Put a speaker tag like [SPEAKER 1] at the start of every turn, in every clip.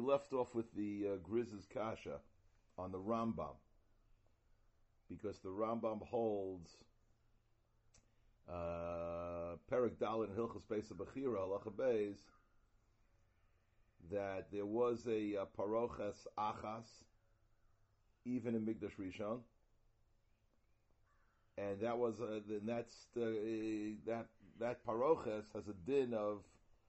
[SPEAKER 1] left off with the Griz's Kasha on the Rambam, because the Rambam holds Perek Daled in Hilchos Beis Bechira Halacha Beis that there was a paroches achas even in Mikdash Rishon, and that was that paroches has a din of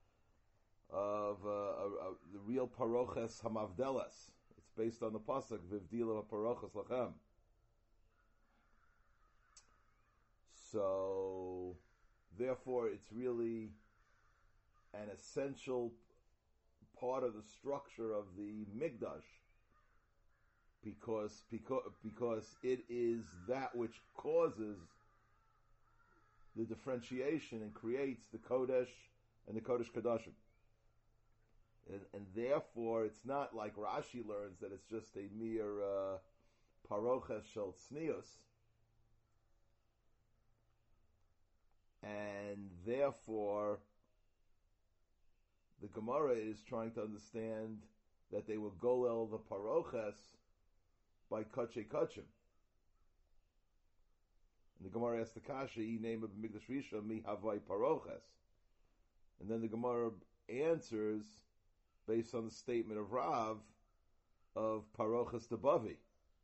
[SPEAKER 1] the real paroches hamavdelas. It's based on the pasuk vivdila paroches lachem. So, therefore, it's really an essential part of the structure of the Mikdash, because it is that which causes the differentiation and creates the Kodesh and the Kodesh Kodashim. And therefore, it's not like Rashi learns that it's just a mere paroches shel tznius. And therefore, the Gemara is trying to understand that they were golel the paroches by kache kachim. And the Gemara asks the kasha, "I name of Mikdash Rishon mi havai paroches," and then the Gemara answers based on the statement of Rav of paroches to bavi.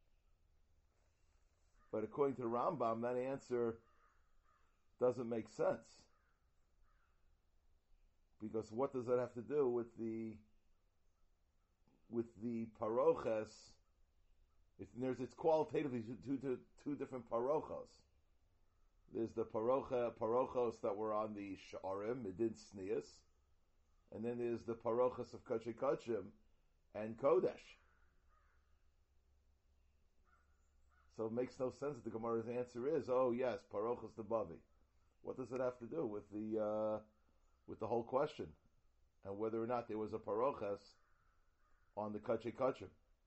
[SPEAKER 1] But according to the Rambam, that answer doesn't make sense, because what does that have to do with the paroches? It's qualitatively two different parochos. There's the parochos that were on the Sha'arim, Medin Snias, and then there's the parochos of Kache Kachim and Kodesh. So it makes no sense that the Gemara's answer is, oh yes, parochos the Bavi. What does it have to do with the whole question and whether or not there was a paroches on the Kache Kachim?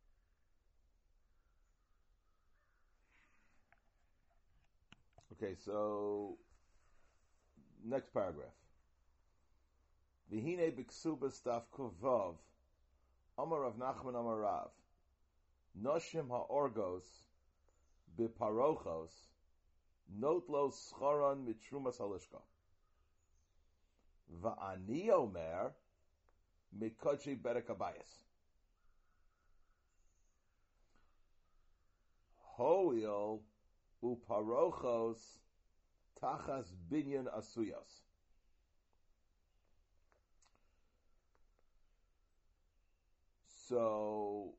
[SPEAKER 1] Okay, so next paragraph. V'hine b'ksuba staf kuvav Amar Rav Nachman Amar Rav Noshim ha'orgos b'parochos notlo scharon mitrumas halishka va'ani omer mikochi berek habayis hoil uparochos tachas binyan asuyos. So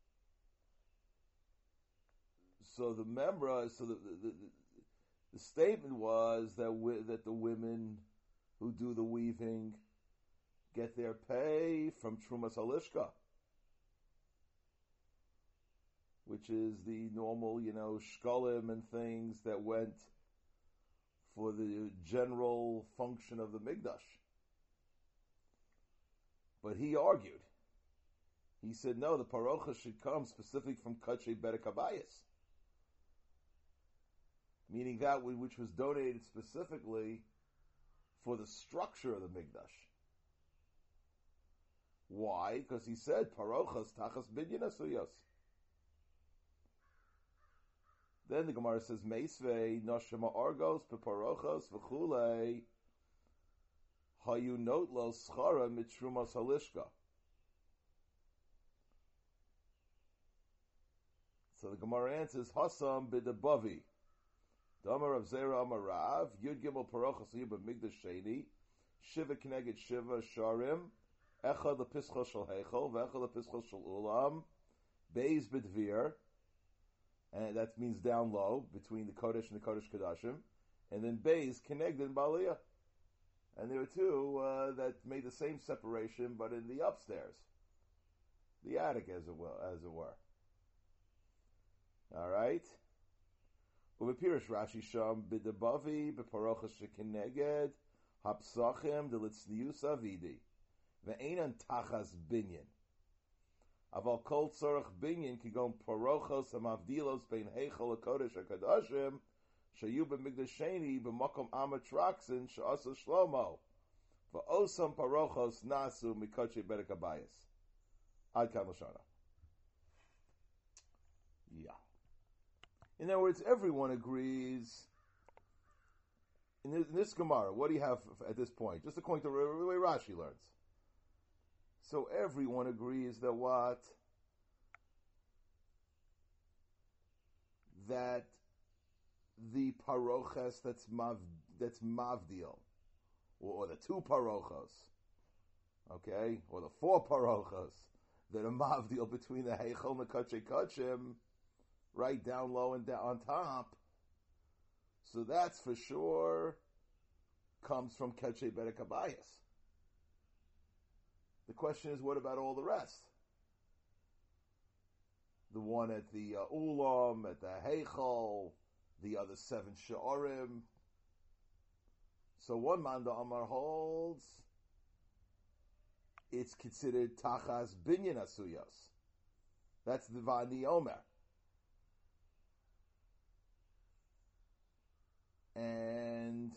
[SPEAKER 1] the memra, the statement was that the women who do the weaving get their pay from Trumas Halishka, which is the normal, shkolim and things that went for the general function of the Mikdash. But he argued. He said, no, the parocha should come specifically from Kache Berek Habayis, meaning that which was donated specifically for the structure of the Mikdash. Why? Because he said, parochas tachas binyan asuyos. Then the Gemara says, Meisvei noshema argos beparochos v'chulei hayu notlo schara mitrumas halishka. So the Gemara answers, Hasam b'debavi. Damar of Zera Amar Rav, Yud Gimel Parochas Yiba Migdash Sheni, Shiva Kneged Shiva Sharim, Echad Lepischa Shel Heichel, V'echad Lepischa Shel Ulam, Beis B'dvir, and that means down low, between the Kodesh and the Kodesh Kodashim, and then Beis Kneged in Baliyah. And there were two that made the same separation, but in the upstairs. The attic, as it were. Alright? Uvepirish Rashi Sham b'debavi b'parochas shekineged hapsachim delitznius avidi ve'enan tachas binyan aval kol tzorach binyan kigon parochos hamavdilos bein heichal hakodesh hakadashim shayu b'migdash sheni b'makom amatraxin she'asa shlomo v'osam parochos nasu mikoche berek habayis. Ad kan l'shana. Yeah. In other words, everyone agrees. In this Gemara, what do you have at this point? Just according to the way Rashi learns. So everyone agrees that what? That the paroches that's mavdil, or the two parochos, okay, or the four parochos that are mavdil between the heichel and the kachei kachim, right down low and down on top. So that's for sure comes from kachei berek habayis. The question is, what about all the rest? The one at the ulam, at the heichel, the other 7 sha'arim. So one Manda Amar holds it's considered tachas binyan asuyos. That's the Vani Omer. And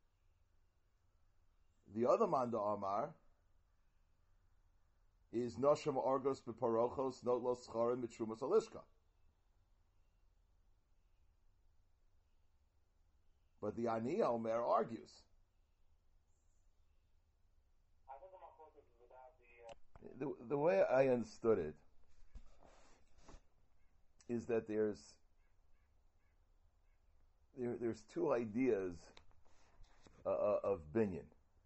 [SPEAKER 1] the other Manda Amar is Nosham Argos Beparochos Notlos Charim Mitrumas Alishka. But the Ani Omer argues. The way I understood it is that there's two ideas of binyan.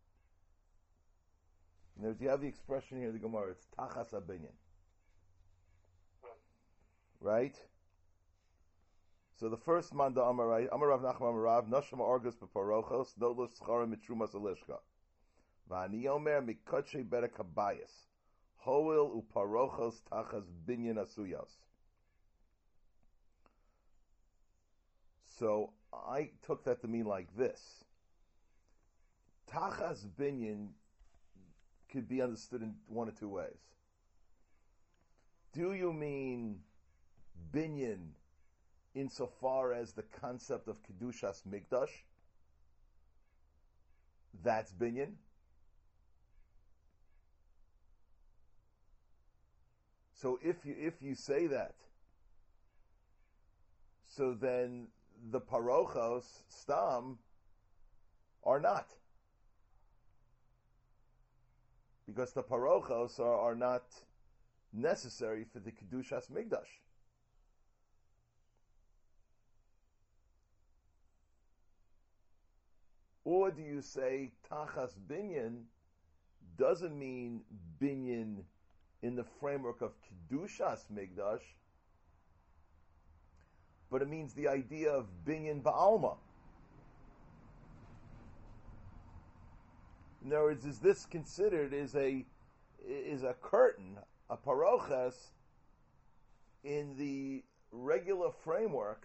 [SPEAKER 1] You have the expression here in the Gemara, it's tachas binyan. Right? So the first manda Amar Rav Nachman Amar Rav Nosham Argus Beparochos Notlos Charim Mitrumas Alishka Vani Omer Mikotche Berek Habayis Hoil Uparochos Tachas Binyan Asuyos. So I took that to mean like this. Tachas Binyan could be understood in one of two ways. Do you mean Binyan insofar as the concept of Kedushas Migdash? That's Binyan. So if you say that, so then the parochos stam are not, because the parochos are not necessary for the Kedushas Migdash. Or do you say Tachas Binyan doesn't mean Binyan in the framework of Kedushas Migdash, but it means the idea of Binyan Ba'alma. In other words, is this considered is a curtain, a paroches, in the regular framework?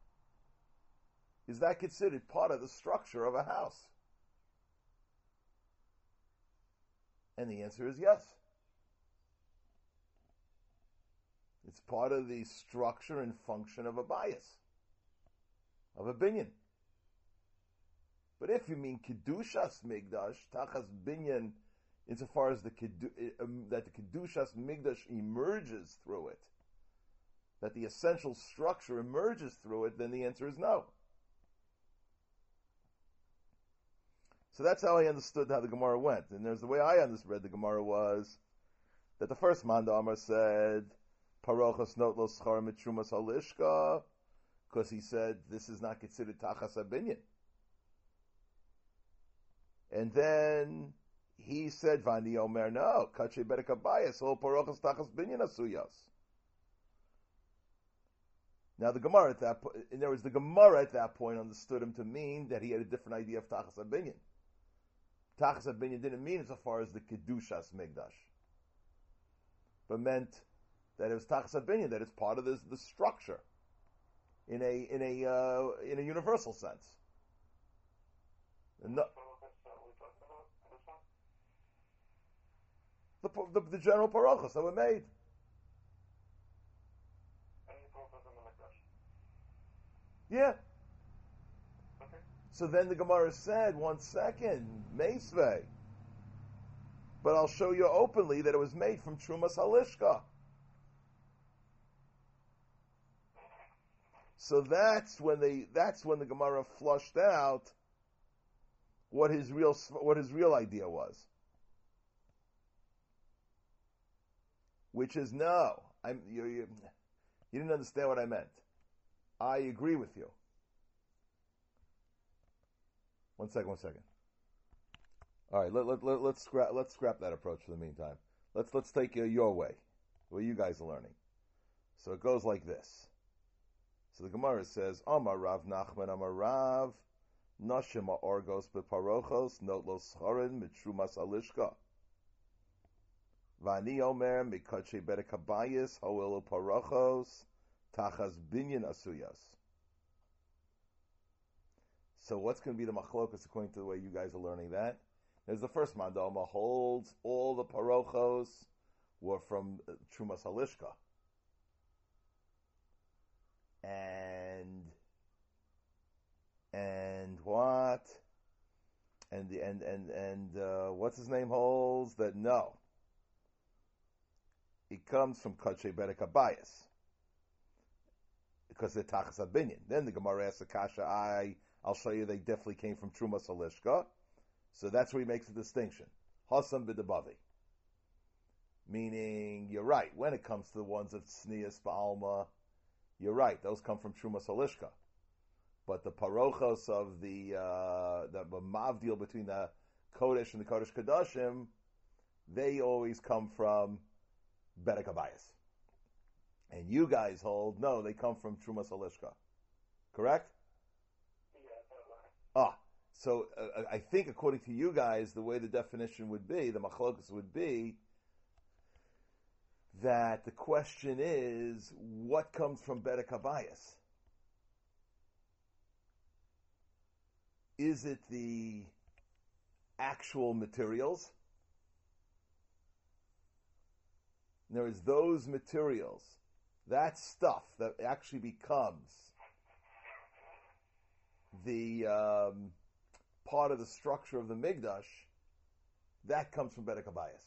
[SPEAKER 1] Is that considered part of the structure of a house? And the answer is yes. It's part of the structure and function of a bias, of a binyan. But if you mean Kedushas Migdash, Tachas Binyan, insofar as that the Kedushas Migdash emerges through it, that the essential structure emerges through it, then the answer is no. So that's how I understood how the Gemara went. And there's the way I understood the Gemara was that the first Manda Amar said, Parochos Notlos Schar Mitrumas Halishka, because he said this is not considered Tachas HaBinyan. And then he said, Vani Omer, no, Kache Berek Habayis, all Parochos Tachas Binyan Asuyos. Now the Gemara at that point, in other words, the Gemara at that point understood him to mean that he had a different idea of Tachas HaBinyan. Tachas HaBinyan didn't mean as far as the Kedushas Migdash, but meant that it was Tachas HaBinyan, that it's part of the structure in a universal sense. No, the general parochos that were made. Yeah. Okay. So then the Gemara said, 1 second, Meisvei. but I'll show you openly that it was made from Trumas Halishka. So that's when the Gemara flushed out what his real idea was, which is no, you didn't understand what I meant. I agree with you. One second. All right, let's scrap that approach for the meantime. Let's take your way, the way you guys are learning. So it goes like this. So the Gemara says, Amar Rav Nachman, Amar Rav, Nashima Orgos beparochos, Notlo Schorin, Mitrumas Alishka. Vani Omer, Mikache Berekabayis, Hoelo Parochos, Tachas Binyan Asuyas. So what's going to be the machlokas according to the way you guys are learning that? There's the first mandama holds all the parochos were from Trumas Halishka. And what? And what's his name holds that no. It comes from Kache Berek Abayas. Because they're Tachas Abinyan. Then the Gemara asks the Kasha, I'll show you they definitely came from Trumas Halishka. So that's where he makes a distinction. Hasam b'debavi. Meaning, you're right, when it comes to the ones of Tznias Ba'alma, you're right, those come from Trumas Halishka. But the parochos of the mavdil between the Kodesh and the Kodesh Kodashim, they always come from Berek Abayas. And you guys hold, no, they come from Trumas Halishka. Correct? So I think according to you guys, the way the definition would be, the machlokas would be, that the question is, what comes from Berek Abayas? Is it the actual materials? In other words, those materials, that stuff that actually becomes the part of the structure of the Mikdash, that comes from Berek Abayas.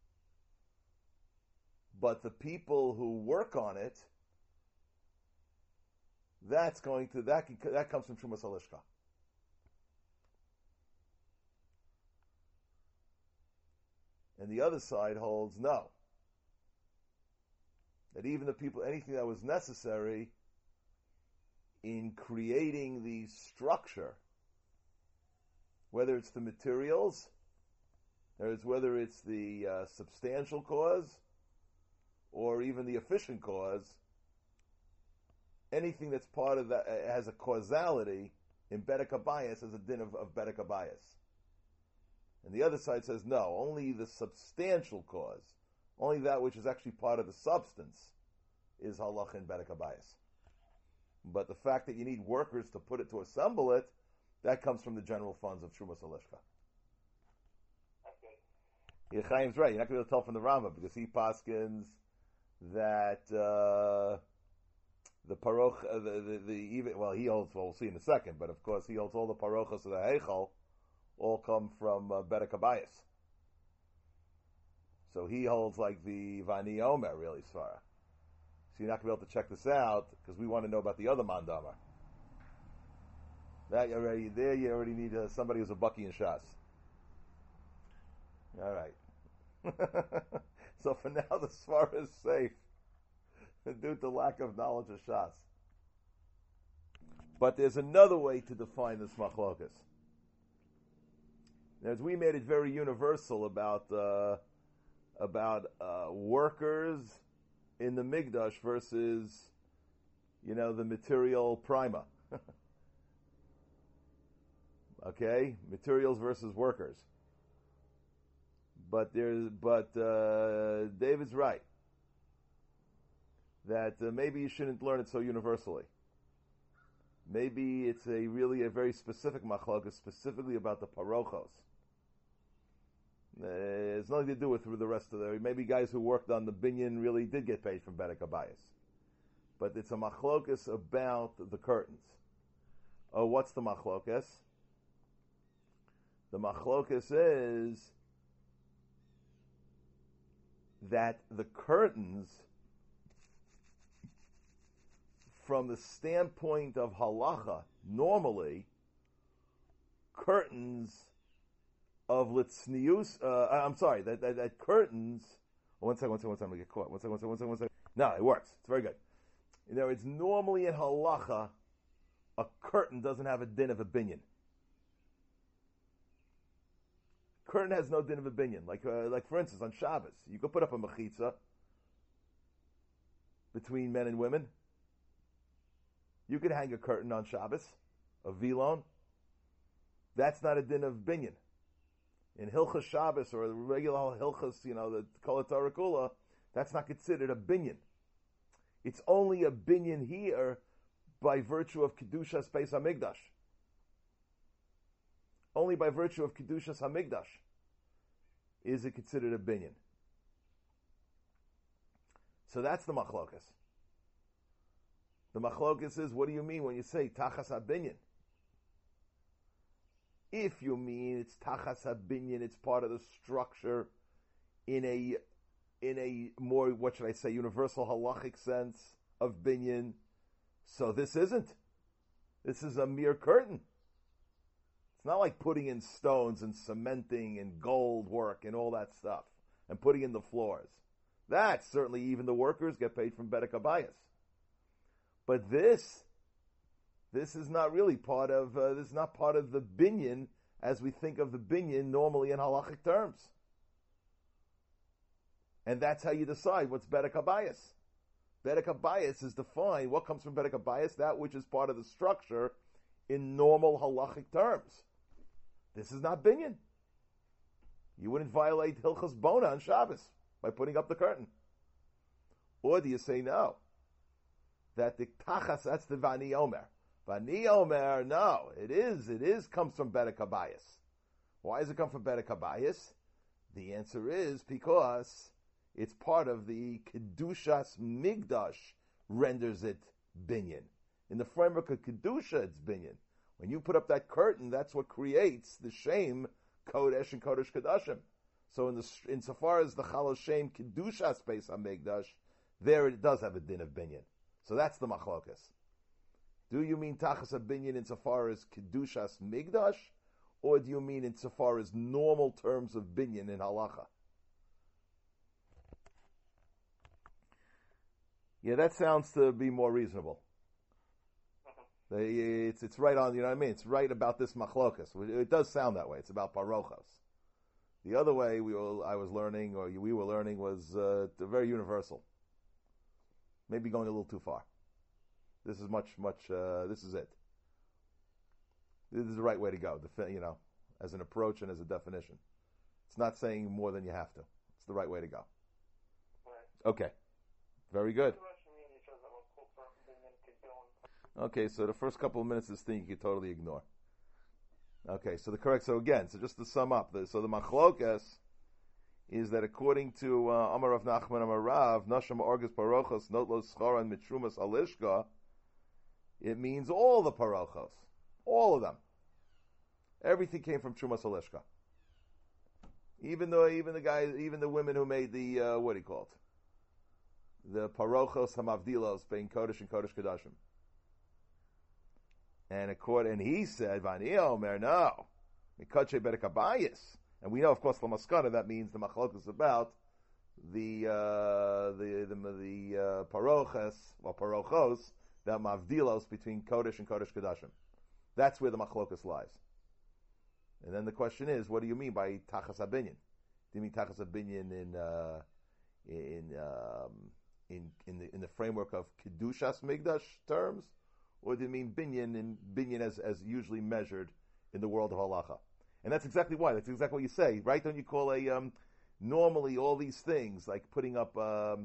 [SPEAKER 1] But the people who work on it, that comes from Trumas Halishka. And the other side holds no. That even the people, anything that was necessary in creating the structure, whether it's the materials, whether it's the substantial cause, or even the efficient cause, anything that's part of that has a causality in Berek Abayas as a din of Berek Abayas. And the other side says no, only the substantial cause, only that which is actually part of the substance is halach in Berek Abayas. But the fact that you need workers to assemble it, that comes from the general funds of Trumas Halishka. Okay. Chaim's right. You're not going to be able to tell from the Rambam because he paskins that the paroch, he holds. Well, we'll see in a second. But of course, he holds all the parochas of the Heichal all come from Berek Abayas. So he holds like the Vani Omer really svara. So you're not going to be able to check this out because we want to know about the other mandamar. That you already need somebody who's a Bucky in Shas. All right. So for now, the svara is safe due to lack of knowledge of Shas. But there's another way to define this machlokas. As we made it very universal about workers in the Mikdash versus, the material prima. Okay, materials versus workers. But David's right that maybe you shouldn't learn it so universally. Maybe it's really a very specific machlokas, specifically about the parochos. It's nothing to do with the rest of maybe guys who worked on the binyan really did get paid from Berek Abayas. But it's a machlokas about the curtains. Oh, what's the machlokas? The machlokas is that the curtains, from the standpoint of halacha, normally, curtains of litznius, that curtains, one second, I'm going to get caught. One second. No, it works. It's very good. It's normally in halacha, a curtain doesn't have a din of a binyan. Curtain has no din of a binyan. Like for instance, on Shabbos, you could put up a mechitza between men and women. You could hang a curtain on Shabbos, a vilon. That's not a din of binyan. In Hilchas Shabbos or the regular Hilchas, the Kol HaTorah Kula, that's not considered a binyan. It's only a binyan here by virtue of Kedushas Beis HaMikdash. Only by virtue of Kedushas HaMikdash is it considered a binyan. So that's the machlokas. The machlokas is, what do you mean when you say Tachas HaBinyan? If you mean it's Tachas HaBinyan, it's part of the structure in a more, what should I say, universal halachic sense of binyan. So this isn't. This is a mere curtain. It's not like putting in stones and cementing and gold work and all that stuff and putting in the floors. That certainly even the workers get paid from Bedek Habayis. But this is not really part of, this is not part of the binyan as we think of the binyan normally in halachic terms. And that's how you decide what's Bedek Habayis. Bedek Habayis is defined, what comes from Bedek Habayis? That which is part of the structure in normal halachic terms. This is not binyan. You wouldn't violate Hilchas Bona on Shabbos by putting up the curtain. Or do you say no? That the Tachas, that's the Vani Omer. Vani Omer, no, it is comes from Bedek Habayis. Why does it come from Bedek Habayis? The answer is because it's part of the Kedushas Migdash renders it binyan. In the framework of Kedusha, it's binyan. When you put up that curtain, that's what creates the shame Kodesh and Kodesh Kodashim. So insofar as the Chal Shem Kedushas Beis HaMikdash, there it does have a din of binyan. So that's the machlokas. Do you mean Tachas HaBinyan insofar as Kedushas Migdash, or do you mean insofar as normal terms of binyan in halacha? Yeah, that sounds to be more reasonable. It's right on, you know what I mean? It's right about this machlokas. It does sound that way. It's about parochos. The other way we were learning was very universal. Maybe going a little too far. This is this is it. This is the right way to go, as an approach and as a definition. It's not saying more than you have to. It's the right way to go. Right. Okay. Very good. Okay, so the first couple of minutes of this thing you can totally ignore. Okay, so just to sum up, the machlokas is that according to Amar Rav Nachman Amar Rav, Nasham Orgas Parochos Notlos Schoran Mitrumas Alishka, it means all the parochos, all of them. Everything came from Trumas Alishka. Even the women who made the what do you call it? The parochos hamavdilos being Kodesh and Kodesh Kodashim. And he said, Vani Omer, no. Mikache Bedek Habayis. And we know, of course, Lamaskana, that means the machlok is about the parochos, or parochos, that mavdilos between Kodesh and Kodesh Kodashim. That's where the machlokas lies. And then the question is, what do you mean by Tachas HaBinyan? Do you mean Tachas HaBinyan in the framework of Kedushas Migdash terms? Or do you mean binyan as usually measured in the world of halacha? And that's exactly why. That's exactly what you say, right? Don't you call normally all these things like putting up a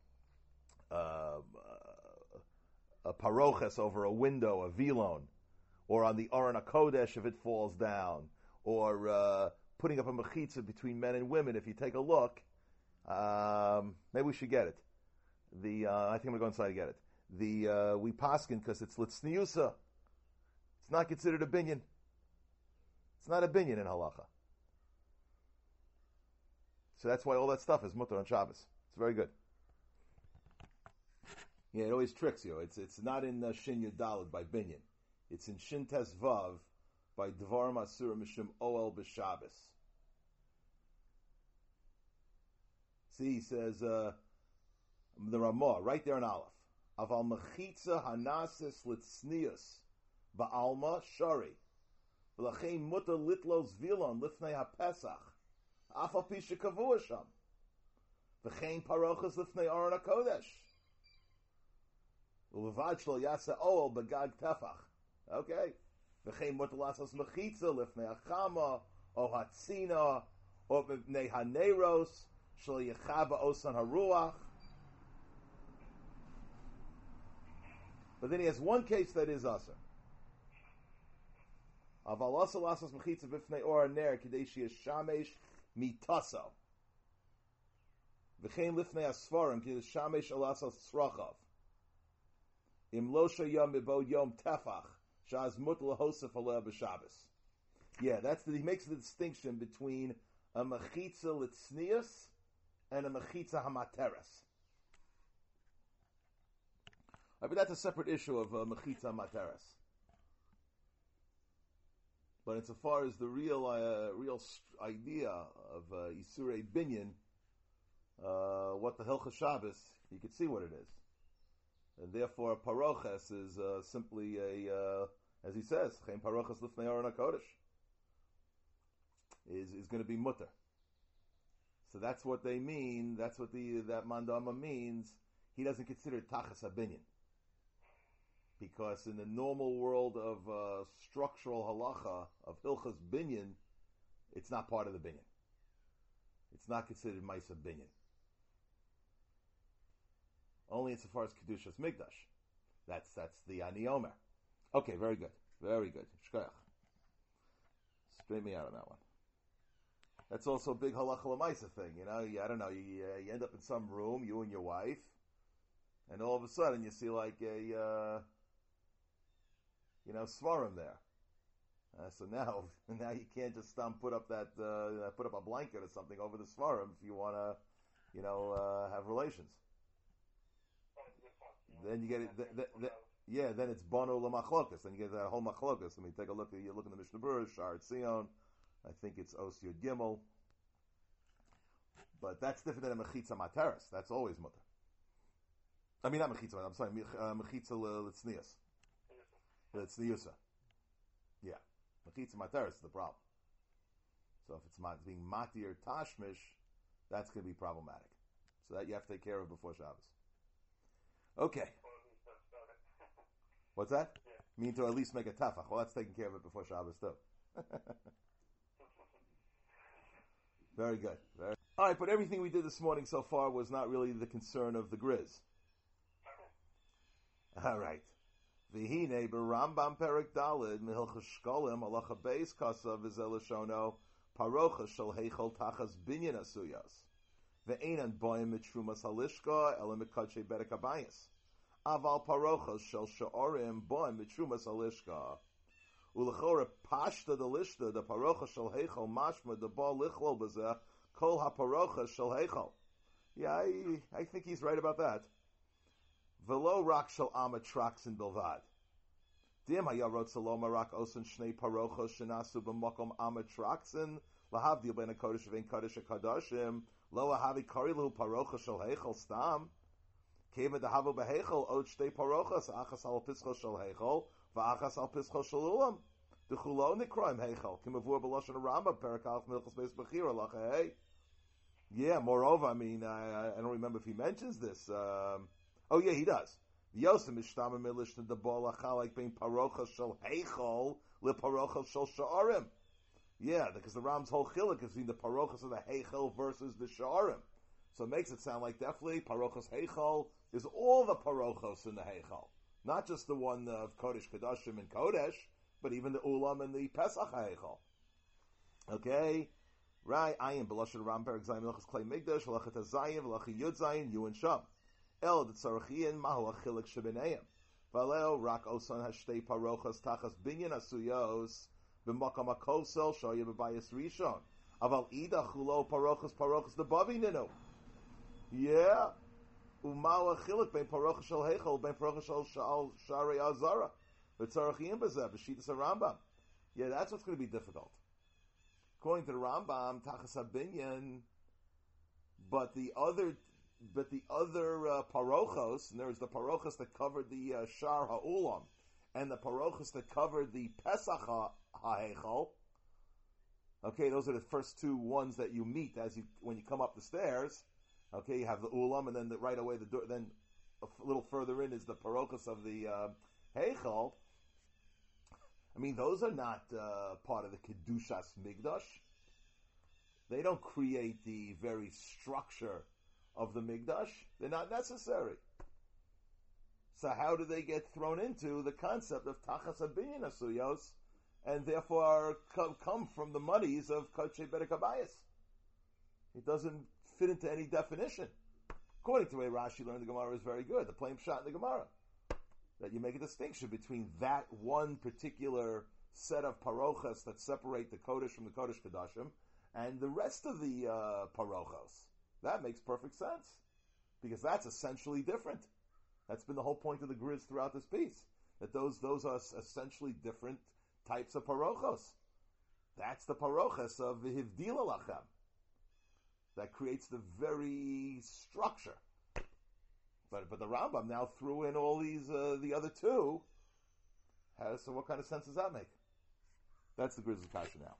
[SPEAKER 1] paroches over a window, a vilon, or on the Aron HaKodesh if it falls down, or putting up a mechitza between men and women. If you take a look, maybe we should get it. I think I'm going to go inside and get it. We paskin because it's litzniusa. It's not considered a binyan. It's not a binyan in halacha. So that's why all that stuff is mutter on Shabbos. It's very good. Yeah, it always tricks you. It's not in Shin Yud Daled by Binyan. It's in Shin Tes Vav by Dvarim Asura Mishum Oel B'Shabbos. See, he says, the Ramah, right there in Aleph. Aval mechitza hanasis litznius ba'alma shari. V'lachein mutter litlos vilon lifnei ha'pesach. Afal pisha kavua sham. V'chein parochas lifnei aron HaKodesh. V'levad shlo yasa oel begag tefach. Okay. V'chein mutter lasas mechitza lifnei ha'chama o hatzina o b'nei haneros shlo yechaba osan haruach. But then he has one case that is asur. Aval asur lasas mechitza b'fnei or haner k'dei she'yeshamesh mitaso. V'chein lifnei asfarim k'dei she'yeshamesh alasas tzrachav. Im lo sheyam mibo yom tefach shaz mut lahosef aleh b'Shabbos. Yeah, he makes the distinction between a mechitza litznius and a mechitza hamateres. But that's a separate issue of mechitza materes. But insofar as the real idea of Isurei Binyan, what the Hilchas Shabbos, you can see what it is. And therefore, paroches is simply as he says, Chaim paroches lifnei aron HaKodesh, is going to be mutter. So that's what they mean. That's what that mandama means. He doesn't consider it tachas habinyan. Because in the normal world of structural halacha, of Hilchas Binyan, it's not part of the Binyan. It's not considered Maisa Binyan. Only insofar as Kedushas Migdash. That's the Ani Omer. Okay, very good. Very good. Shkoyach. Straighten me out on that one. That's also a big halacha l'maisa thing, I don't know, you end up in some room, you and your wife, and all of a sudden you see like a svarim there. So now you can't just put up a blanket or something over the svarim if you want to, have relations. Then you get it. Then it's bono lamachlokas. Then you get that whole machlokas. I mean, take a look. You look in the Mishnah Berurah, Shar Tzion. I think it's Os Yud Gimel. But that's different than a mechitza materes. That's always mutter. I mean, not mechitza. I'm sorry, mechitza litznius. It's the Yusa. Yeah. Mechitza materes is the problem. So if it's being mati or tashmish, that's going to be problematic. So that you have to take care of before Shabbos. Okay. What's that? Yeah. Mean to at least make a tafach. Well, that's taking care of it before Shabbos too. Very good. All right, but everything we did this morning so far was not really the concern of the Grizz. All right. V'hine b'Rambam Perek Daled Mihilchas Shkolim Halacha Beis Kasav V'Zel Lashono Parocha Shel Heichol Tachas Binyan Asuyas Ve'enan Boyim Mitrumas Halishka Elam Mikadshe Berek Habayis Aval Parocha Shel Sha'orim Boyim Mitrumas Halishka Ulechora Pashta the Lishta the Parocha Shel Heichol Mashma the Ba Lichlol B'Zeh Kol HaParocha Shel Heichol. Yeah, I think he's right about that. Velo rak shel amatraxin bilvad. Dim hayarot saloma rak osen shnei parochos shenasu b'makom amatraxin lahavdil ben hakodesh v'en kodesh hakadashim lo ahavi kari lehu parochos shel heichel stam keva dehavo beheichel od shtei parochos achas al pischo shel heichel v'achas al pischo shel ulam dechulo nikroim heichel kimavur b'loshen Rambam perakal milchus beis bechira lacha hey. Yeah, moreover, I mean, I don't remember if he mentions this. Oh yeah, he does. Yosem ishtama milishna the bol achalik bein parocha shel heichol le parocha shel sha'arim. Yeah, because the Ram's whole chiluk is between the parochas of the heichol versus the sha'arim. So it makes it sound like definitely parochas heichol is all the parochos in the heichol, not just the one of kodesh kadashim and kodesh, but even the ulam and the pesach heichol. Okay, right? Ayin b'lashon Ram perek zayin milchas klei migdash v'lachet hazayin v'lachet yud zayin you and sham. El d'tzarachiyin mahu achilik shebeneim. Valeo rak osan hashtei parochas tachas binyan asuyos b'makam akosel shoya b'bayis rishon. Aval ida chulo parochas the bavi ninu. Yeah. Umawa chilik ben parocha shel heichal ben parocha shel sharei azara. V'tzarachiyim b'zeh b'shitas Rambam. Yeah, that's what's going to be difficult. According to the Rambam, tachas habinyan, but the other parochos, and there's the parochos that covered the shar ha'ulam, and the parochos that covered the pesach ha'heichal. Okay, those are the first two ones that you meet when you come up the stairs. Okay, you have the ulam, and then right away the door. Then a little further in is the parochos of the heichal. I mean, those are not part of the Kedushas Migdash. They don't create the very structure of the Migdash. They're not necessary. So how do they get thrown into the concept of Tachas HaBinyan Asuyos, and therefore come from the muddies of Kodshei Bedek Habayis? It doesn't fit into any definition. According to the way Rashi learned the Gemara is very good, the plain shot in the Gemara, that you make a distinction between that one particular set of parochas that separate the Kodesh from the Kodesh Kodashim and the rest of the parochos. That makes perfect sense, because that's essentially different. That's been the whole point of the Grizz throughout this piece, that those are essentially different types of parochos. That's the parochas of the Hivdila Lachem. That creates the very structure. But the Rambam now threw in all these, the other two. So what kind of sense does that make? That's the Grizz's kasha now.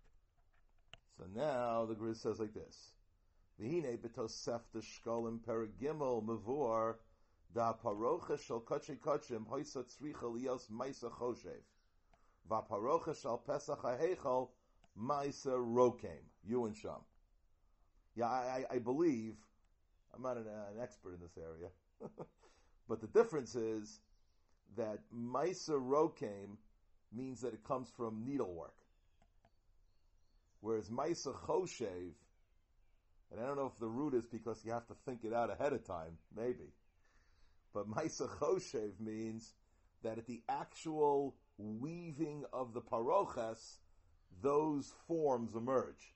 [SPEAKER 1] So now the Grizz says like this. V'hine b'tosefta shkolim perigimel mevor da parocha shel kotche kotchim hoisa tzricha lios maisa choshev va parocha shel pesach ha'heichal maisa rokem. You and Sham. Yeah, I believe, I'm not an expert in this area, but the difference is that Maisa Rokem means that it comes from needlework. Whereas Maisa Choshev, and I don't know if the root is because you have to think it out ahead of time, maybe, but Maisa Choshev means that at the actual weaving of the parochas, those forms emerge.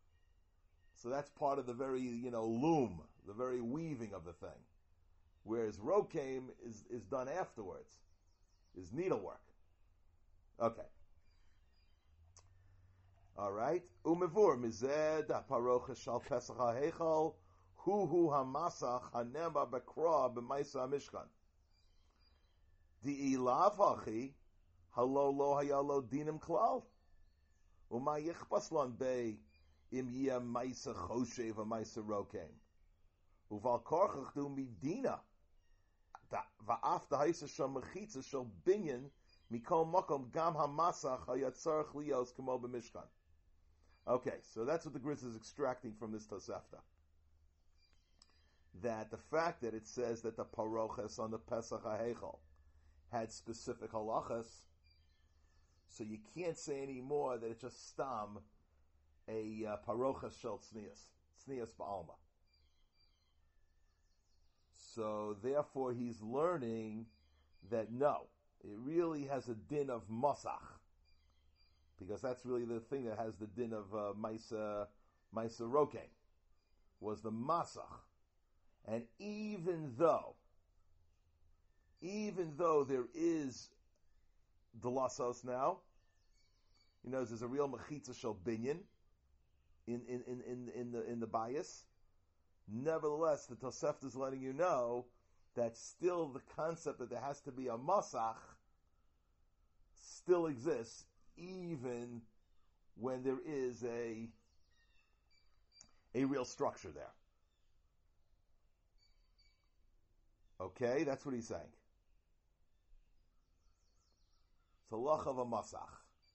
[SPEAKER 1] So that's part of the very, loom, the very weaving of the thing. Whereas rokem is done afterwards, is needlework. Okay. All right. Umevur mized parocha shal pesach ha'heichal hu hamasach hanema bekra b'maisa mishkan. Di ilav hachi halo lo hayalo dinim klal uma yichbas lon bei im yia maisa choshev a maisa rokem uval korchach du midina va'af da haisa shal mechitza shal binyan mikol makom gam hamasach hayatzarach lios kamo b'mishkan. Okay, so that's what the Grizz is extracting from this Tosefta. That the fact that it says that the parochas on the Pesach HaHeichal had specific halachas, so you can't say anymore that it's just stam a parochas shel tznias ba'alma. So therefore he's learning that no, it really has a din of masach, because that's really the thing that has the din of maisa rokem, was the masach. And even though there is delasos now, there's a real mechitza shel binyan in the bias. Nevertheless, the Tosefta is letting you know that still the concept that there has to be a masach still exists, even when there is a real structure there. Okay, that's what he's saying. It's a lach of a masach.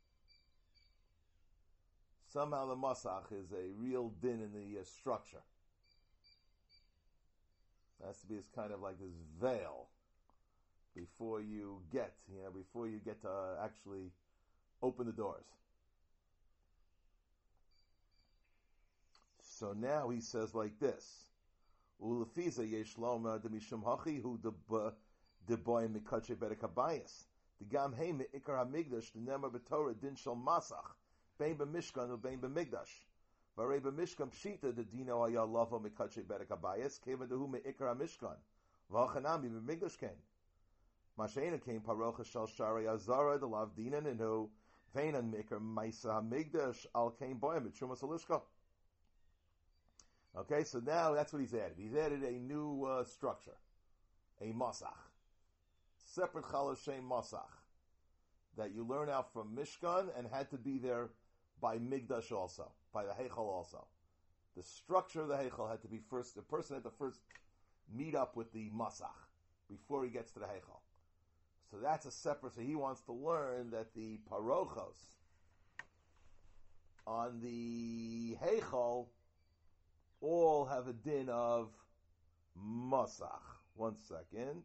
[SPEAKER 1] Somehow the masach is a real din in the structure. It has to be this kind of like this veil before you get to actually open the doors. So now he says like this. Ulefiza yeshloma de mishum hachi hu de boy mikache bedek habayis. The gam hey meikar hamigdash the nema b'torah din shel masach bein b'mishkan u bein b'migdash. Vareba Mishkan Pshita the Dino Haya Lavo Mikache Berek Abayas Keva Dehu Meikar Mishkan V'Achanami B'Migdash Kain Masheina Kain Parocha Shal Shari Azara the Lav Dinan Inu Veinan Meikar Maisa Hamigdash Al Kain Boyam Mitrumas Alishka. Okay, so now that's what he's added. He's added a new structure, a Masach, separate Chalav Shem Masach that you learn out from Mishkan and had to be there by Migdash also, by the Heichal also. The structure of the Heichal had to be first, the person had to first meet up with the Masach before he gets to the Heichal. So that's a separate, so he wants to learn that the Parochos on the Heichal all have a din of Masach. One second.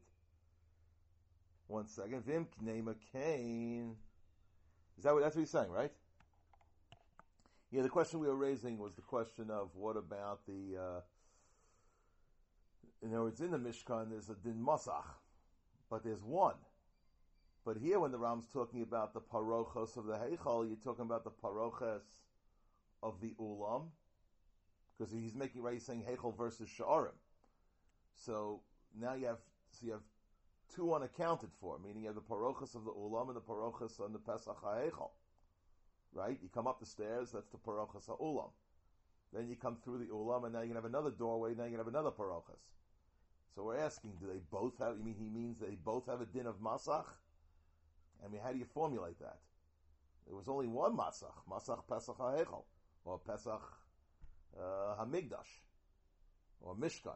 [SPEAKER 1] Vim Knema Kain. That's what he's saying, right? Yeah, the question we were raising was the question of what about the, in other words, in the Mishkan there's a din Masach, but there's one. But here when the Ram's talking about the Parochos of the Heichal, you're talking about the Parochos of the Ulam, because he's making, right, he's saying Heichal versus Sha'arim. So now you have two unaccounted for, meaning you have the Parochos of the Ulam and the Parochos on the Pesach HaHeichal. Right? You come up the stairs, that's the Parochos HaUlam. Then you come through the Ulam, and now you can have another doorway, now you can have another Parochos. So we're asking, do they both have, he means they both have a din of Masach? I mean, how do you formulate that? There was only one Masach, Masach Pesach HaHeichal, or Pesach HaMigdash, or Mishkan.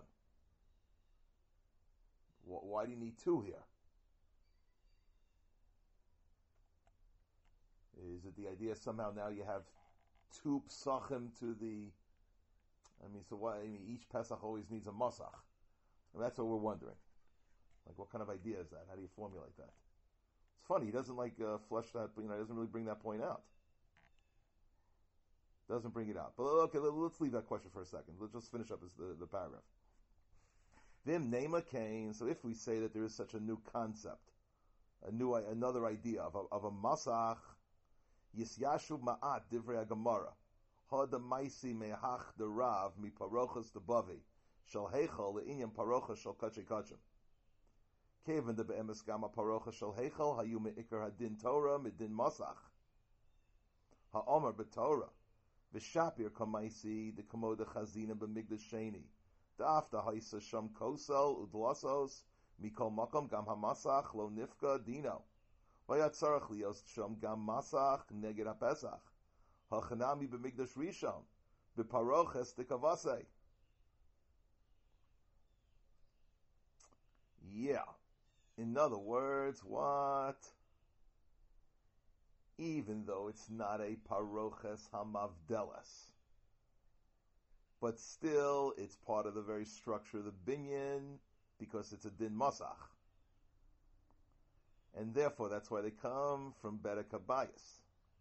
[SPEAKER 1] Why do you need two here? Is it the idea somehow now you have two Psachim to the... so why? Each Pesach always needs a Masach. And that's what we're wondering. Like, what kind of idea is that? How do you formulate that? It's funny, he doesn't flesh that, he doesn't really bring that point out. Doesn't bring it out. But okay, let's leave that question for a second. Let's just finish up the paragraph. Vim Nema Kain. So if we say that there is such a new concept, another idea of a Masach, Yisyashu Ma'at Divrei HaGemara, Ha the Maisi Mehach the Rav Mi Parochas the Bavi Shal Heichal Le'inyan Parochas Shal Kachay Kachim Kevin the Be'emes Gama Parochas Shal Heichal Hayu Me'ikar Hadin Torah Midin Masach Ha'omar B'Torah V'Shapir Kamaisi the Kamoda Chazina B'Migdash Sheni Da'afta Haisa Sham Kosel Udlasos Mikol Makom Gam HaMasach Lo Nifka Dino Vayatzarach Lios Sham Gam Masach Neged HaPesach Hachanami B'Migdash Rishon B'Paroches Tikavasei. Yeah. In other words, what? Even though it's not a Paroches HaMavdeles, but still it's part of the very structure of the binyan because it's a din Masach. And therefore that's why they come from Berek Habayis.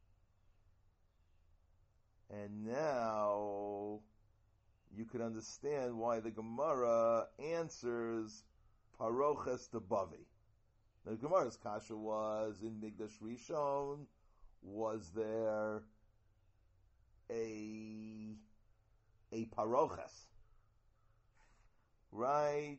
[SPEAKER 1] And now you can understand why the Gemara answers Paroches the Bavi. The Gemara's kasha was in Migdash Rishon, was there a Paroches? Right?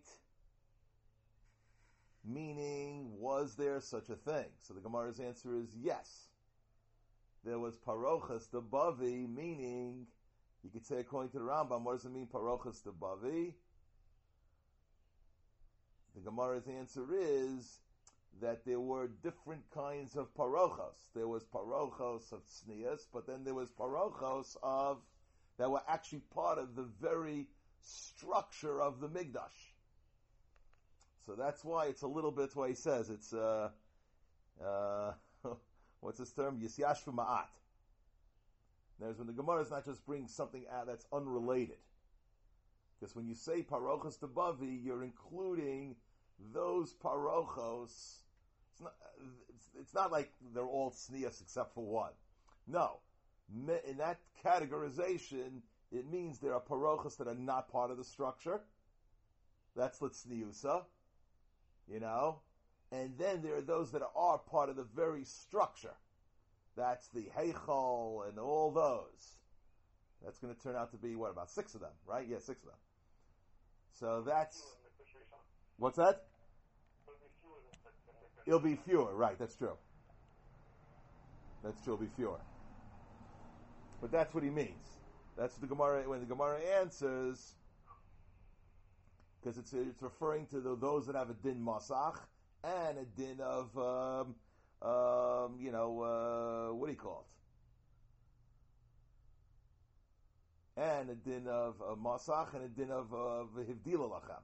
[SPEAKER 1] Meaning, was there such a thing? So the Gemara's answer is yes. There was Paroches the Bavi, meaning, you could say according to the Rambam, what does it mean Paroches the Bavi? The Gemara's answer is that there were different kinds of Parochos. There was Parochos of Tznius, but then there was Parochos that were actually part of the very structure of the Migdash. So that's why it's a little bit why he says it's what's this term? Yisyashvu ma'at. There's when the Gemara is not just bringing something out that's unrelated. Because when you say parochos to bavi, you're including those parochos. It's not like they're all tznius except for one. No. In that categorization, it means there are parochos that are not part of the structure. That's litzniusa. And then there are those that are part of the very structure. That's the heichal and all those. That's going to turn out to be, what, about 6 of them, right? Yeah, 6 of them. So that's... What's that? It'll be fewer, right, that's true. That's true, it'll be fewer. But that's what he means. That's what the Gemara, when the Gemara answers, because it's referring to those that have a din masach and a din of, what do you call it? And a din of masach and a din of hivdila lachem.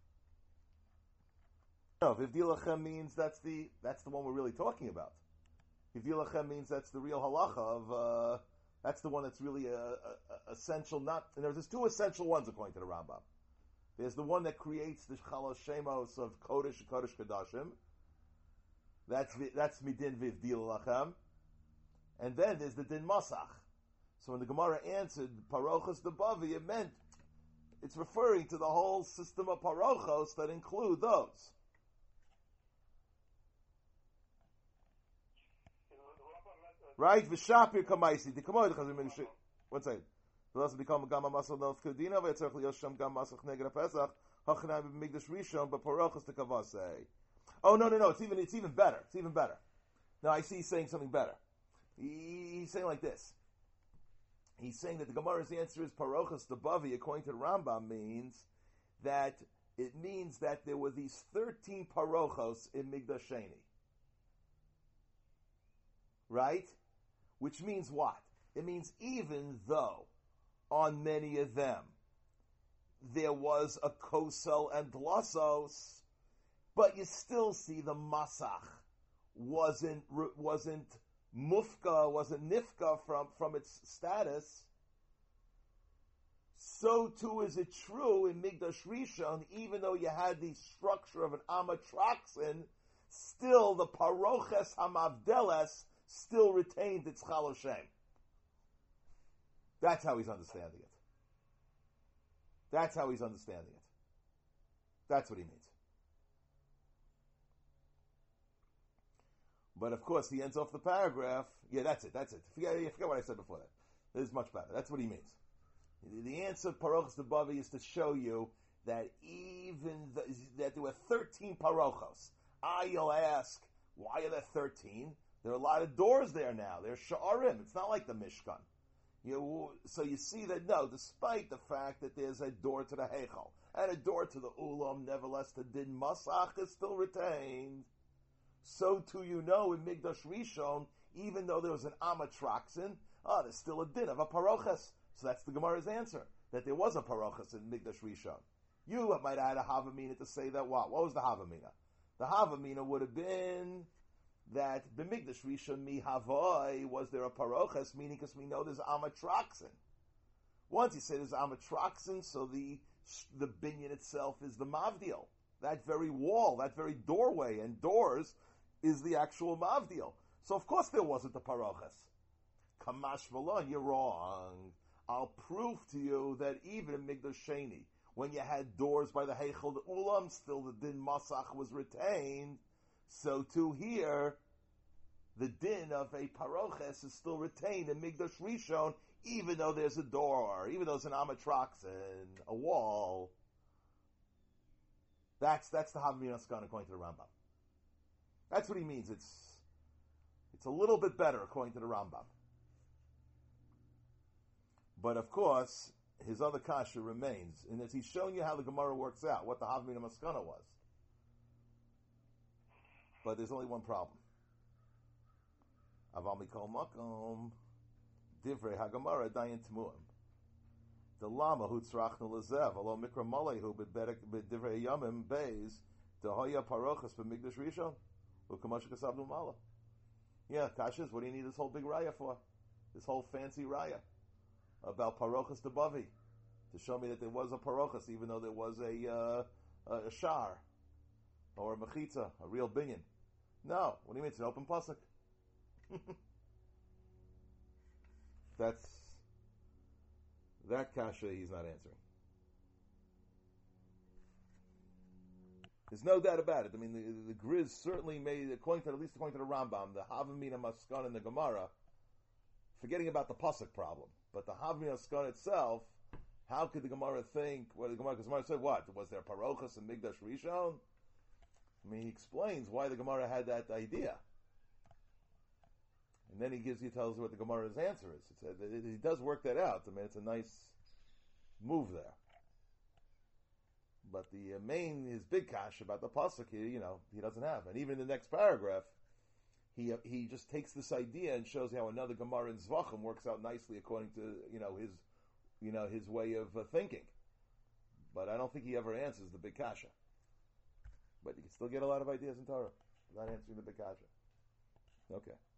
[SPEAKER 1] No, hivdila lachem means that's the one we're really talking about. Hivdila lachem means that's the real halacha of, that's the one that's really essential. Not, and there's 2 essential ones according to the Rambam. There's the one that creates the Chalosh Shemos of Kodesh and Kodesh Kodashim. That's midin v'ivdil lachem. And then there's the din masach. So when the Gemara answered parochos debavi, it meant it's referring to the whole system of parochos that include those. Right? V'shapir kamaisi. The Gemara chazim. One second. The lesson become gam masach nov kedina v'etzarch liyosham gam masach neged Pesach hachanai b'migdash rishon but parochos to kavasei. Oh no! It's even better. It's even better. Now I see he's saying something better. He's saying like this. He's saying that the Gemara's answer is parochos debavi, according to the Rambam, means that there were these 13 parochos in Migdash Sheni. Right? Which means what? It means even though on many of them there was a kosel and dlasos, but you still see the masach wasn't mufka, wasn't nifka from its status. So too is it true in Migdash Rishon, even though you had the structure of an amatraxin, still the paroches hamavdeles still retained its chaloshem. That's how he's understanding it. That's how he's understanding it. That's what he means. But of course, he ends off the paragraph. Yeah, that's it. Forget what I said before that. This is much better. That's what he means. The answer of parochos debavi is to show you that that there were 13 parochos. You'll ask, why are there 13? There are a lot of doors there now. There's sha'arim. It's not like the Mishkan. So you see that, no, despite the fact that there's a door to the Heichal and a door to the Ulam, nevertheless the din masach is still retained. So too in Migdash Rishon, even though there was an amatraxin, there's still a din of a paroches. So that's the Gemara's answer, that there was a paroches in Migdash Rishon. You might add a havamina to say that what? What was the havamina? The havamina would have been that b'Migdash Rishon mi havoi, was there a paroches, meaning because we know there's amatraxin. Once you say there's amatraxin, so the binyan itself is the mavdil. That very wall, that very doorway and doors is the actual mavdil. So of course there wasn't the paroches. Kamash v'lon, you're wrong. I'll prove to you that even in Migdash Sheni, when you had doors by the Heichel Ulam, still the din masach was retained. So too here, the din of a paroches is still retained in Migdash Rishon, even though there's a door, even though there's an amatraxin, a wall. That's the Havamina Askan according to the Rambam. That's what he means. It's a little bit better according to the Rambam. But of course, his other kasha remains, and as he's showing you how the Gemara works out, what the Havamina Maskana was. But there's only one problem. Aval mikol makom divrei haGemara dayan tmuim. The lama hu tzrachnu lezev alo mikra malehu b'divrei yamim beis dehoya parochas b'migdash rishon u'kamash kasabnu mala. Yeah, kashas. What do you need this whole big raya for? This whole fancy raya about parochas debavi to show me that there was a parochas, even though there was a shar or a mechitza, a real binyan. No, what do you mean? It's an open pasuk. That kasha he's not answering. There's no doubt about it. I mean, the Griz certainly made, at least according to the Rambam, the Havamina Maskan and the Gemara, forgetting about the pasuk problem. But the Havmi Askan itself, how could the Gemara think? Well, because the Gemara said what? Was there Parochas and Migdash Rishon? I mean, he explains why the Gemara had that idea. And then he tells you what the Gemara's answer is. He does work that out. I mean, it's a nice move there. But his big kash about the pasuk, he doesn't have. And even in the next paragraph, he just takes this idea and shows how another Gemara in Zvachim works out nicely according to his way of thinking. But I don't think he ever answers the big kasha. But you can still get a lot of ideas in Torah without answering the big kasha. Okay.